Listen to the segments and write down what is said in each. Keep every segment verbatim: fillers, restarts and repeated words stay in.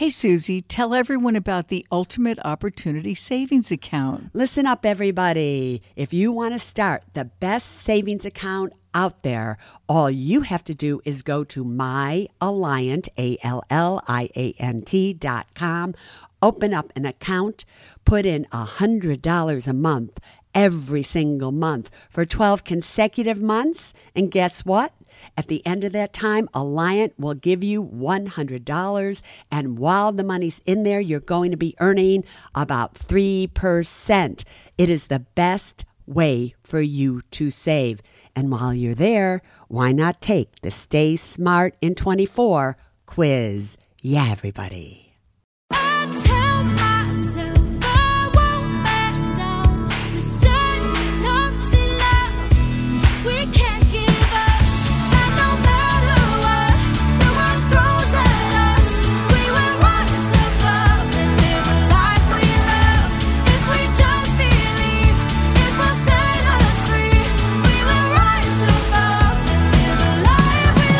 Hey, Susie, tell everyone about the Ultimate Opportunity Savings Account. Listen up, everybody. If you want to start the best savings account out there, all you have to do is go to myalliant, A L L I A N T dot com, open up an account, put in one hundred dollars a month every single month for twelve consecutive months, and guess what? At the end of that time, Alliant will give you one hundred dollars, and while the money's in there, you're going to be earning about three percent. It is the best way for you to save. And while you're there, why not take the Stay Smart in twenty-four quiz? Yeah, everybody. I tell myself I won't back down. We said enough's enough. We can't give up. And no matter what the world throws at us, we will rise above and live a life we love. If we just believe, it will set us free. We will rise above and live a life we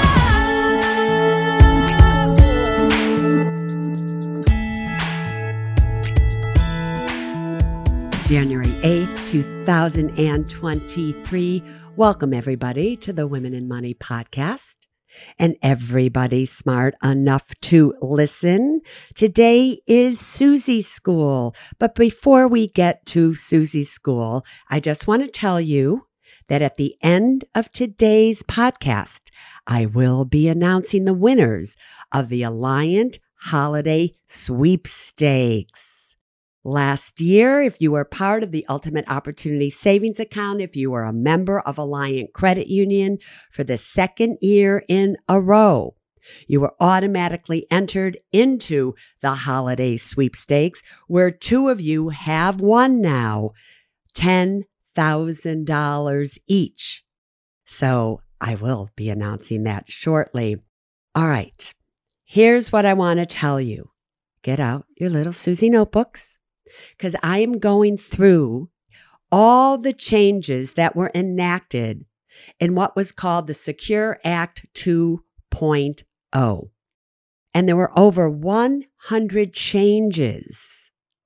love. January eighth, two thousand twenty-three. Welcome, everybody, to the Women in Money podcast. And everybody smart enough to listen. Today is Susie's School. But before we get to Susie's School, I just want to tell you that at the end of today's podcast, I will be announcing the winners of the Alliant Holiday Sweepstakes. Last year, if you were part of the Ultimate Opportunity Savings Account, if you were a member of Alliant Credit Union for the second year in a row, you were automatically entered into the Holiday Sweepstakes, where two of you have won now ten thousand dollars each. So I will be announcing that shortly. All right, here's what I want to tell you. Get out your little Susie notebooks, because I am going through all the changes that were enacted in what was called the Secure Act two point oh. And there were over one hundred changes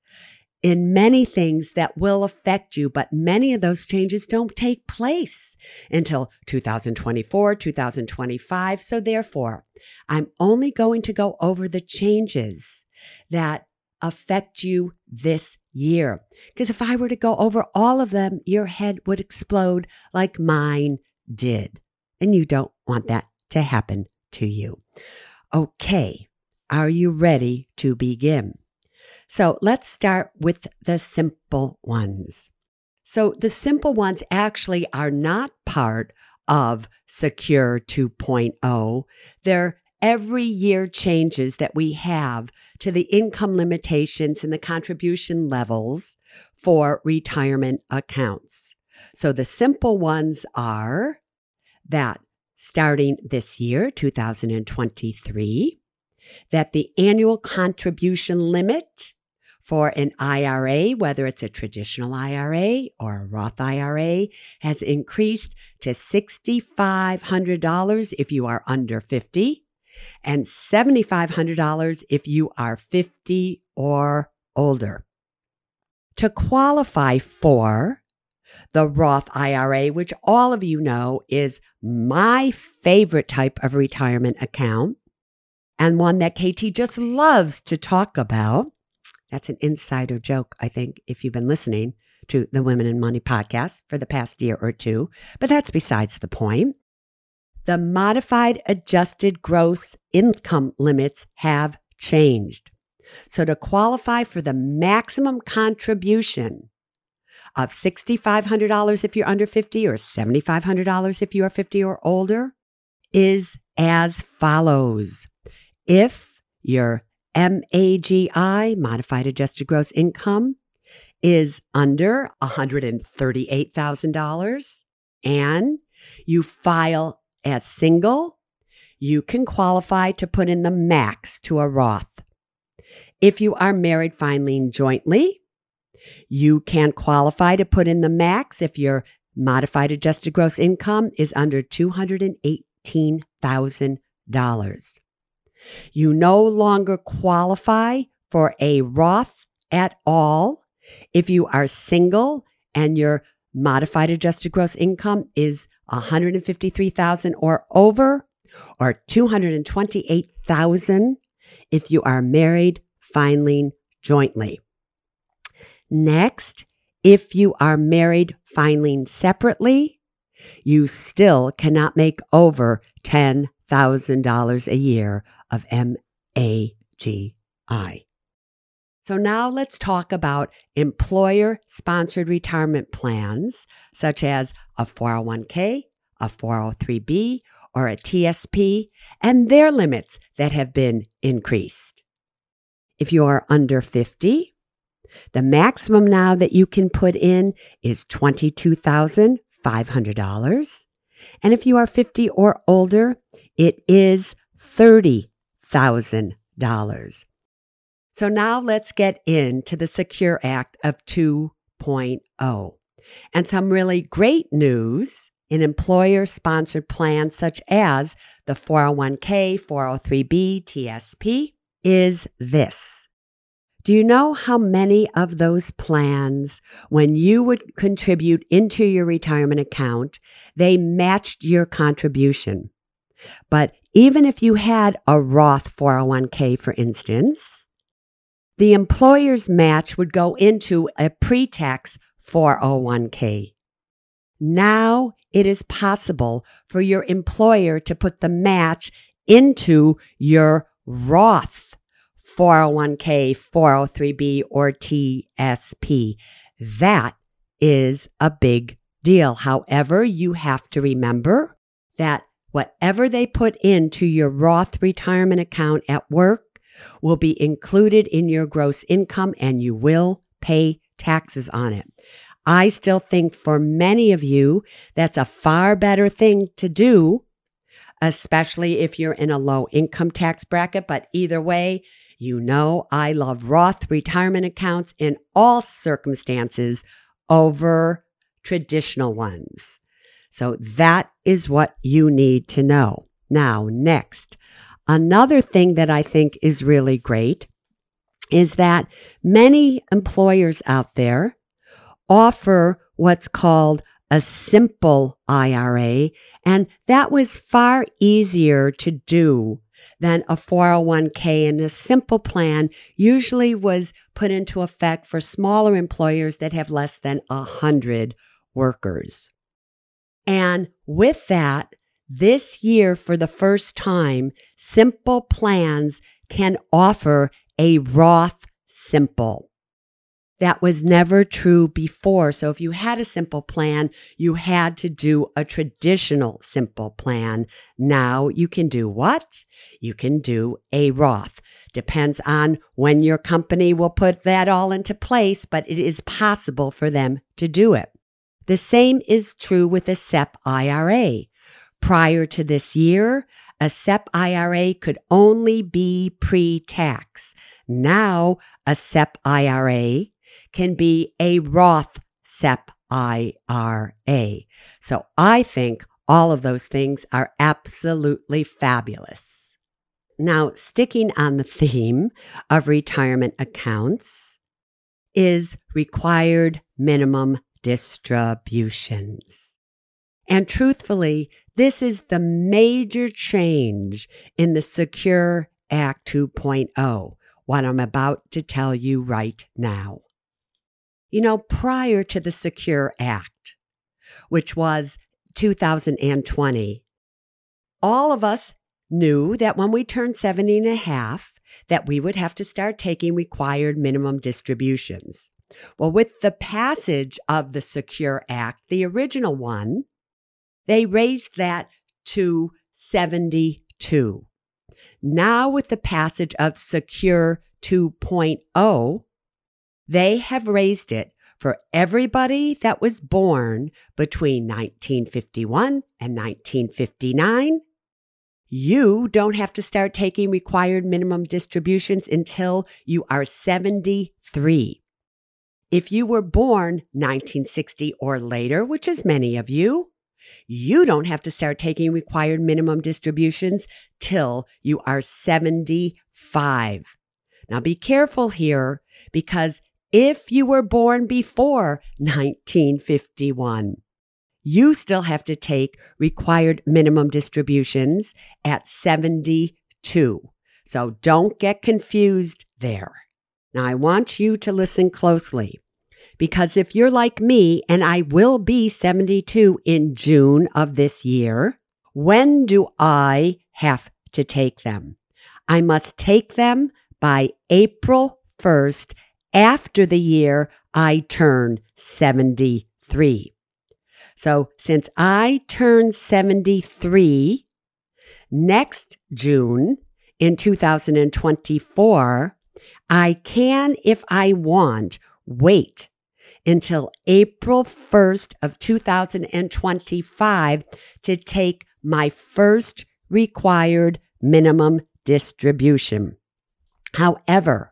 in many things that will affect you, but many of those changes don't take place until two thousand twenty-four, two thousand twenty-five. So therefore, I'm only going to go over the changes that affect you this year. Because if I were to go over all of them, your head would explode like mine did. And you don't want that to happen to you. Okay, are you ready to begin? So let's start with the simple ones. So the simple ones actually are not part of Secure two point oh. They're every year changes that we have to the income limitations and the contribution levels for retirement accounts. So the simple ones are that starting this year, two thousand twenty-three, that the annual contribution limit for an I R A, whether it's a traditional I R A or a Roth I R A, has increased to six thousand five hundred dollars if you are under fifty. And seven thousand five hundred dollars if you are fifty or older. To qualify for the Roth I R A, which all of you know is my favorite type of retirement account and one that K T just loves to talk about. That's an insider joke, I think, if you've been listening to the Women in Money podcast for the past year or two, but that's besides the point. The modified adjusted gross income limits have changed. So to qualify for the maximum contribution of six thousand five hundred dollars if you're under fifty or seven thousand five hundred dollars if you are fifty or older is as follows. If your M A G I, modified adjusted gross income, is under one hundred thirty-eight thousand dollars and you file as single, you can qualify to put in the max to a Roth. If you are married filing jointly, you can qualify to put in the max if your modified adjusted gross income is under two hundred eighteen thousand dollars. You no longer qualify for a Roth at all if you are single and your modified adjusted gross income is one hundred fifty-three thousand dollars or over, or two hundred twenty-eight thousand dollars if you are married, filing jointly. Next, if you are married, filing separately, you still cannot make over ten thousand dollars a year of M A G I. So now let's talk about employer-sponsored retirement plans, such as a four oh one k, a four oh three b, or a T S P, and their limits that have been increased. If you are under fifty, the maximum now that you can put in is twenty-two thousand five hundred dollars. And if you are fifty or older, it is thirty thousand dollars. So now let's get into the Secure Act of two point oh. And some really great news in employer-sponsored plans such as the four oh one k, four oh three b, T S P is this. Do you know how many of those plans, when you would contribute into your retirement account, they matched your contribution? But even if you had a Roth four oh one k, for instance, the employer's match would go into a pre-tax four oh one k. Now it is possible for your employer to put the match into your Roth four oh one k, four oh three b, or T S P. That is a big deal. However, you have to remember that whatever they put into your Roth retirement account at work will be included in your gross income and you will pay taxes on it. I still think for many of you, that's a far better thing to do, especially if you're in a low income tax bracket. But either way, you know I love Roth retirement accounts in all circumstances over traditional ones. So that is what you need to know. Now, next, another thing that I think is really great is that many employers out there offer what's called a simple I R A, and that was far easier to do than a four oh one k, and a simple plan usually was put into effect for smaller employers that have less than one hundred workers. And with that, this year, for the first time, simple plans can offer a Roth Simple. That was never true before. So if you had a simple plan, you had to do a traditional simple plan. Now you can do what? You can do a Roth. Depends on when your company will put that all into place, but it is possible for them to do it. The same is true with a S E P I R A. Prior to this year, a S E P I R A could only be pre-tax. Now, a S E P I R A can be a Roth S E P I R A. So I think all of those things are absolutely fabulous. Now, sticking on the theme of retirement accounts is required minimum distributions. And truthfully, this is the major change in the Secure Act two point oh, what I'm about to tell you right now. You know, prior to the Secure Act, which was two thousand twenty, all of us knew that when we turned seventy and a half, that we would have to start taking required minimum distributions. Well, with the passage of the Secure Act, the original one, they raised that to seventy-two. Now, with the passage of Secure two point oh, they have raised it for everybody that was born between nineteen fifty-one and nineteen fifty-nine. You don't have to start taking required minimum distributions until you are seventy-three. If you were born nineteen sixty or later, which is many of you, You don't have to start taking required minimum distributions till you are seventy-five. Now be careful here, because if you were born before nineteen fifty-one, you still have to take required minimum distributions at seventy-two. So don't get confused there. Now I want you to listen closely, because if you're like me, and I will be seventy-two in June of this year, when do I have to take them? I must take them by April first, after the year I turn seventy-three. So since I turn seventy-three next June in two thousand twenty-four, I can, if I want, wait until April first of two thousand twenty-five to take my first required minimum distribution. However,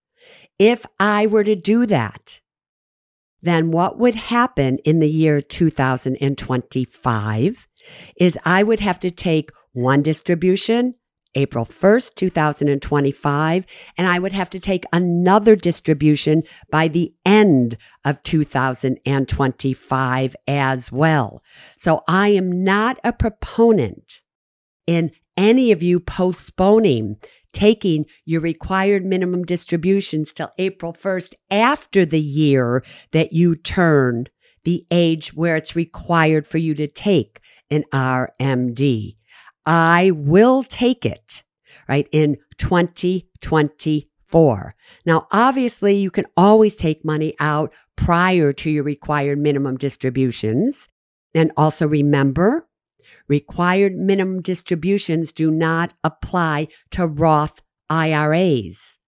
if I were to do that, then what would happen in the year two thousand twenty-five is I would have to take one distribution April first, two thousand twenty-five, and I would have to take another distribution by the end of two thousand twenty-five as well. So I am not a proponent in any of you postponing taking your required minimum distributions till April first after the year that you turn the age where it's required for you to take an R M D. I will take it, right, in twenty twenty-four. Now, obviously, you can always take money out prior to your required minimum distributions. And also remember, required minimum distributions do not apply to Roth I R As.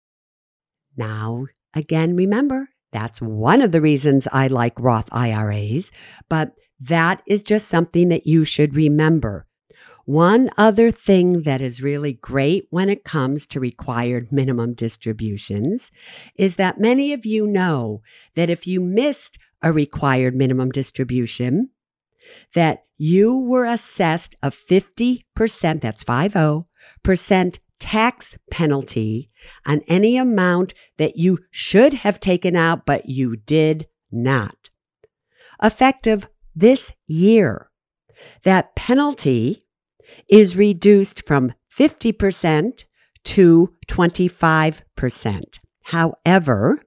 Now, again, remember, that's one of the reasons I like Roth I R As, but that is just something that you should remember. One other thing that is really great when it comes to required minimum distributions is that many of you know that if you missed a required minimum distribution, that you were assessed a fifty percent, that's fifty percent tax penalty on any amount that you should have taken out, but you did not. Effective this year, that penalty is reduced from fifty percent to twenty-five percent. However,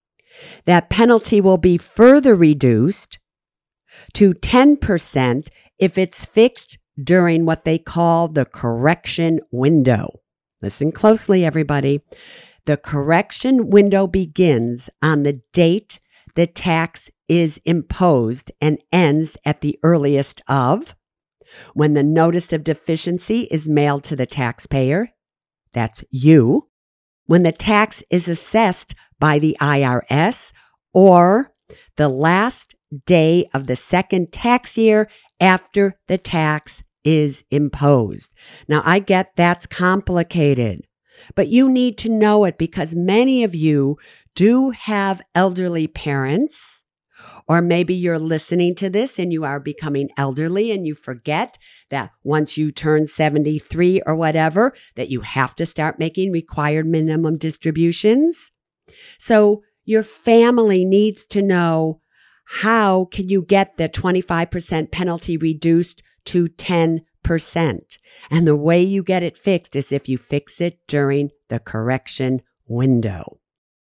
that penalty will be further reduced to ten percent if it's fixed during what they call the correction window. Listen closely, everybody. The correction window begins on the date the tax is imposed and ends at the earliest of when the notice of deficiency is mailed to the taxpayer, that's you, when the tax is assessed by the I R S, or the last day of the second tax year after the tax is imposed. Now, I get that's complicated, but you need to know it because many of you do have elderly parents. Or maybe you're listening to this and you are becoming elderly and you forget that once you turn seventy-three or whatever, that you have to start making required minimum distributions. So your family needs to know, how can you get the twenty-five percent penalty reduced to ten percent? And the way you get it fixed is if you fix it during the correction window.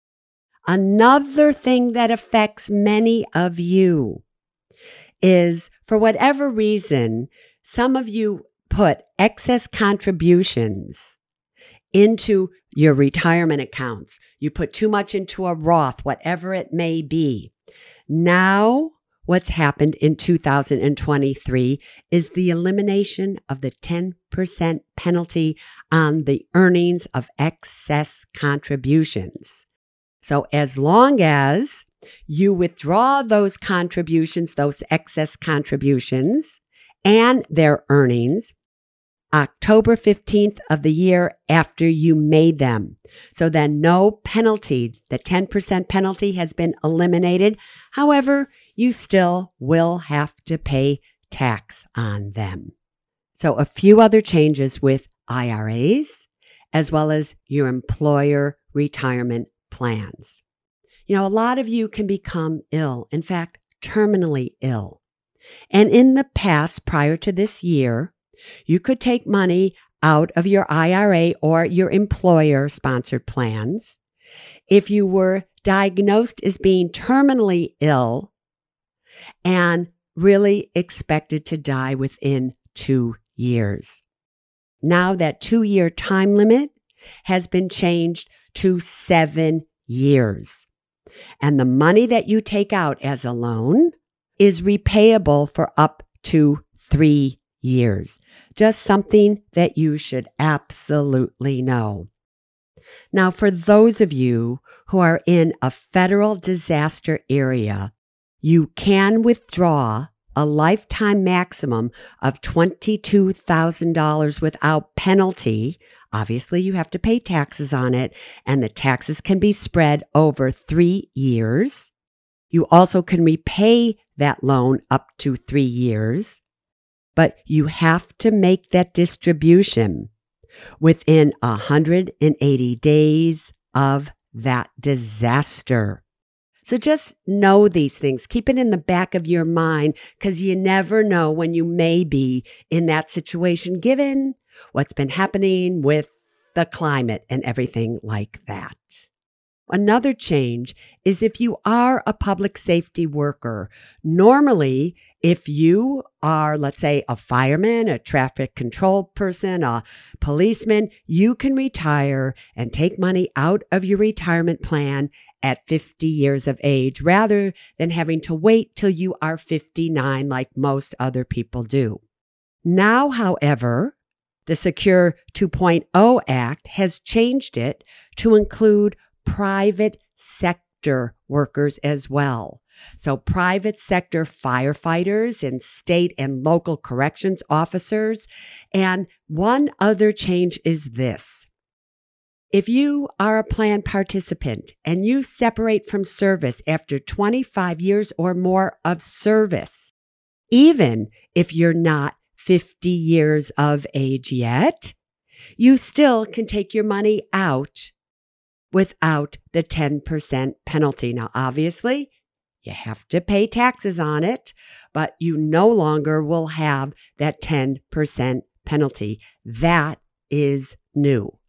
Another thing that affects many of you is, for whatever reason, some of you put excess contributions into your retirement accounts. You put too much into a Roth, whatever it may be. Now, what's happened in two thousand twenty-three is the elimination of the ten percent penalty on the earnings of excess contributions. So as long as you withdraw those contributions, those excess contributions and their earnings, October fifteenth of the year after you made them. So then no penalty, the ten percent penalty has been eliminated. However, you still will have to pay tax on them. So a few other changes with I R As, as well as your employer retirement plans. You know, a lot of you can become ill, in fact, terminally ill. And in the past, prior to this year, you could take money out of your I R A or your employer-sponsored plans. If you were diagnosed as being terminally ill and really expected to die within two years. Now that two-year time limit has been changed to seven years. And the money that you take out as a loan is repayable for up to three years. Just something that you should absolutely know. Now, for those of you who are in a federal disaster area, you can withdraw a lifetime maximum of twenty-two thousand dollars without penalty. Obviously, you have to pay taxes on it, and the taxes can be spread over three years. You also can repay that loan up to three years, but you have to make that distribution within one hundred eighty days of that disaster. So just know these things. Keep it in the back of your mind because you never know when you may be in that situation given what's been happening with the climate and everything like that. Another change is if you are a public safety worker. Normally, if you are, let's say, a fireman, a traffic control person, a policeman, you can retire and take money out of your retirement plan at fifty years of age rather than having to wait till you are fifty-nine like most other people do. Now, however, the Secure two point oh Act has changed it to include private sector workers as well. So private sector firefighters and state and local corrections officers. And one other change is this. If you are a plan participant and you separate from service after twenty-five years or more of service, even if you're not fifty years of age yet, you still can take your money out without the ten percent penalty. Now, obviously, you have to pay taxes on it, but you no longer will have that ten percent penalty. That is new.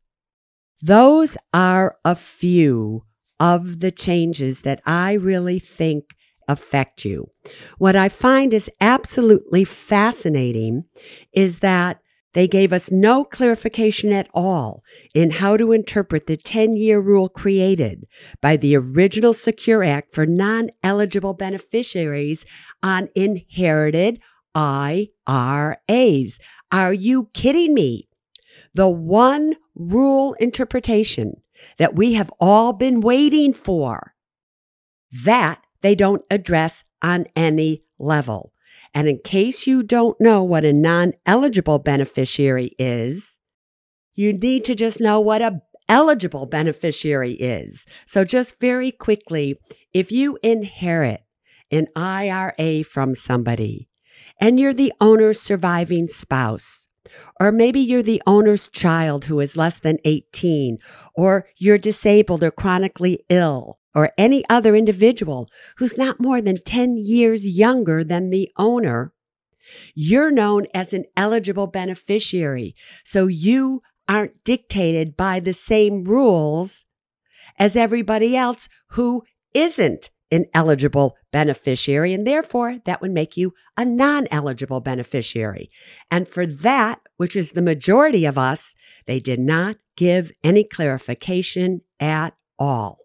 Those are a few of the changes that I really think affect you. What I find is absolutely fascinating is that they gave us no clarification at all in how to interpret the ten-year rule created by the original Secure Act for non-eligible beneficiaries on inherited I R As. Are you kidding me? The one rule interpretation that we have all been waiting for, that they don't address on any level. And in case you don't know what a non-eligible beneficiary is, you need to just know what a eligible beneficiary is. So just very quickly, if you inherit an I R A from somebody and you're the owner's surviving spouse, or maybe you're the owner's child who is less than eighteen, or you're disabled or chronically ill, or any other individual who's not more than ten years younger than the owner, you're known as an eligible beneficiary. So you aren't dictated by the same rules as everybody else who isn't an eligible beneficiary, and therefore that would make you a non-eligible beneficiary. And for that, which is the majority of us, they did not give any clarification at all.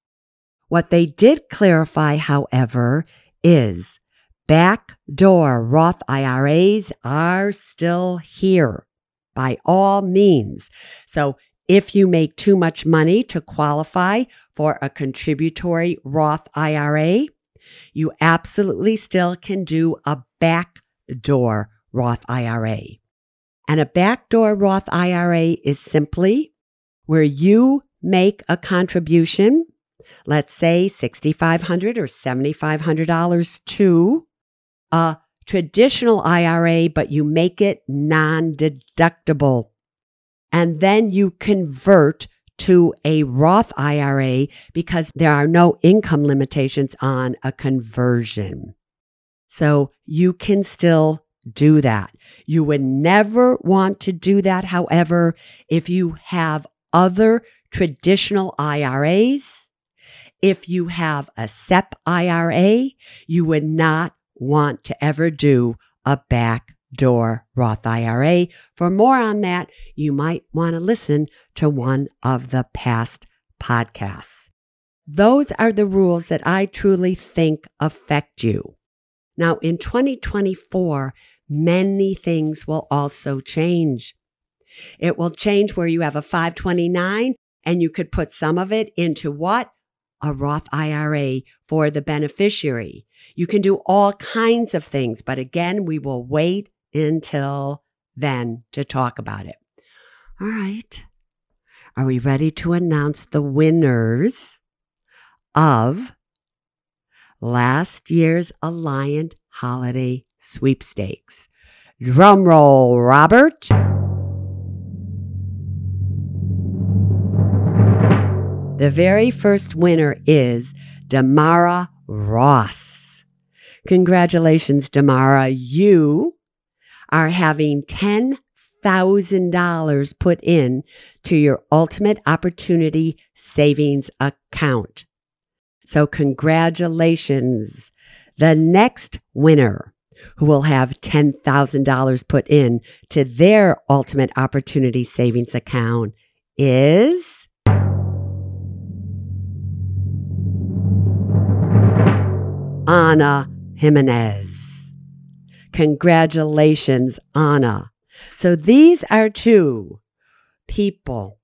What they did clarify, however, is backdoor Roth I R As are still here by all means. So if you make too much money to qualify for a contributory Roth I R A, you absolutely still can do a backdoor Roth I R A. And a backdoor Roth I R A is simply where you make a contribution, let's say six thousand five hundred dollars or seven thousand five hundred dollars to a traditional I R A, but you make it non-deductible. And then you convert to a Roth I R A because there are no income limitations on a conversion. So you can still do that. You would never want to do that, however, if you have other traditional I R As. If you have a S E P I R A, you would not want to ever do a backdoor Roth I R A. For more on that, you might want to listen to one of the past podcasts. Those are the rules that I truly think affect you. Now, in twenty twenty-four, many things will also change. It will change where you have a five twenty-nine and you could put some of it into what? A Roth I R A for the beneficiary. You can do all kinds of things, but again, we will wait until then to talk about it. All right. Are we ready to announce the winners of last year's Alliant Holiday Sweepstakes? Drum roll, Robert. The very first winner is Damara Ross. Congratulations, Damara. You are having ten thousand dollars put in to your Ultimate Opportunity Savings account. So congratulations. The next winner who will have ten thousand dollars put in to their Ultimate Opportunity Savings account is Anna Jimenez. Congratulations, Anna. So these are two people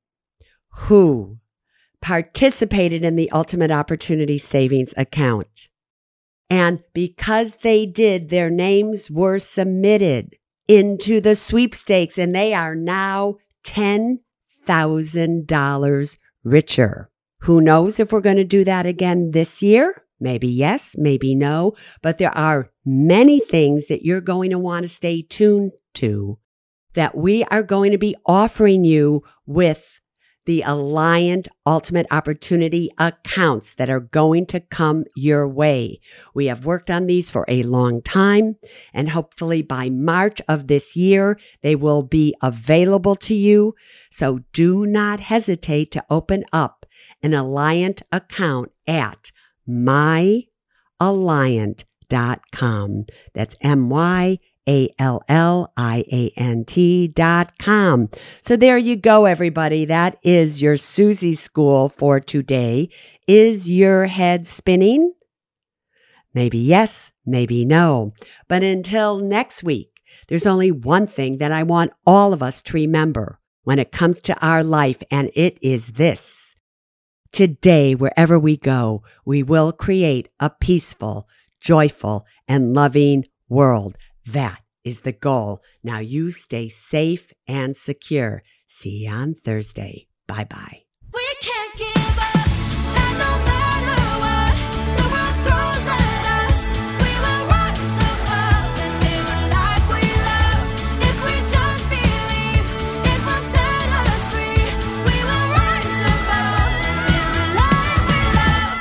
who participated in the Ultimate Opportunity Savings account. And because they did, their names were submitted into the sweepstakes, and they are now ten thousand dollars richer. Who knows if we're going to do that again this year? Maybe yes, maybe no, but there are many things that you're going to want to stay tuned to that we are going to be offering you with the Alliant Ultimate Opportunity accounts that are going to come your way. We have worked on these for a long time, and hopefully by March of this year, they will be available to you. So do not hesitate to open up an Alliant account at my alliant dot com. That's M Y A L L I A N T dot com. So there you go, everybody. That is your Susie School for today. Is your head spinning? Maybe yes, maybe no. But until next week, there's only one thing that I want all of us to remember when it comes to our life, and it is this. Today, wherever we go, we will create a peaceful, joyful, and loving world. That is the goal. Now you stay safe and secure. See you on Thursday. Bye-bye. We can't give up, and no matter what the world throws at us, we will rise above and live a life we love. If we just believe, it will set us free. We will rise above and live a life we love.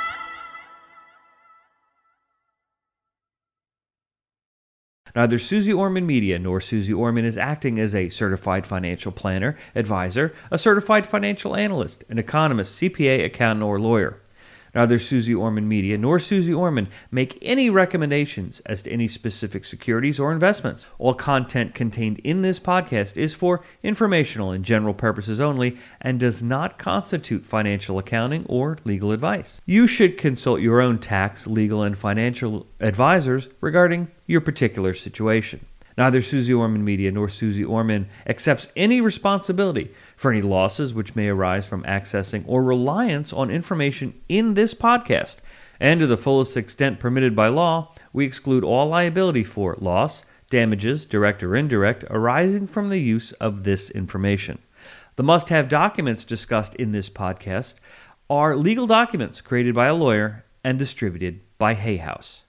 Neither Susie Orman Media nor Susie Orman is acting as a certified financial planner, advisor, a certified financial analyst, an economist, C P A, accountant, or lawyer. Neither Susie Orman Media nor Susie Orman make any recommendations as to any specific securities or investments. All content contained in this podcast is for informational and general purposes only and does not constitute financial accounting or legal advice. You should consult your own tax, legal, and financial advisors regarding your particular situation. Neither Susie Orman Media nor Susie Orman accepts any responsibility for any losses which may arise from accessing or reliance on information in this podcast. And to the fullest extent permitted by law, we exclude all liability for loss, damages, direct or indirect, arising from the use of this information. The must-have documents discussed in this podcast are legal documents created by a lawyer and distributed by Hay House.